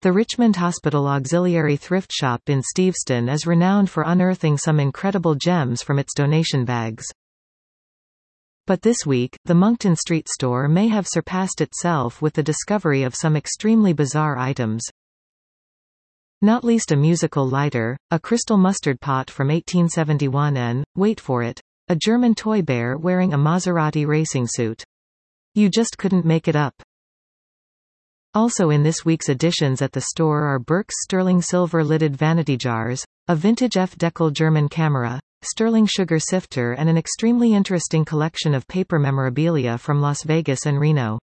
The Richmond Hospital Auxiliary Thrift Shop in Steveston is renowned for unearthing some incredible gems from its donation bags. But this week, the Moncton Street store may have surpassed itself with the discovery of some extremely bizarre items. Not least a musical lighter, a crystal mustard pot from 1871 and, wait for it, a German toy bear wearing a Maserati racing suit. You just couldn't make it up. Also in this week's additions at the store are Burke's sterling silver-lidded vanity jars, a vintage F. Deckel German camera, sterling sugar sifter and an extremely interesting collection of paper memorabilia from Las Vegas and Reno.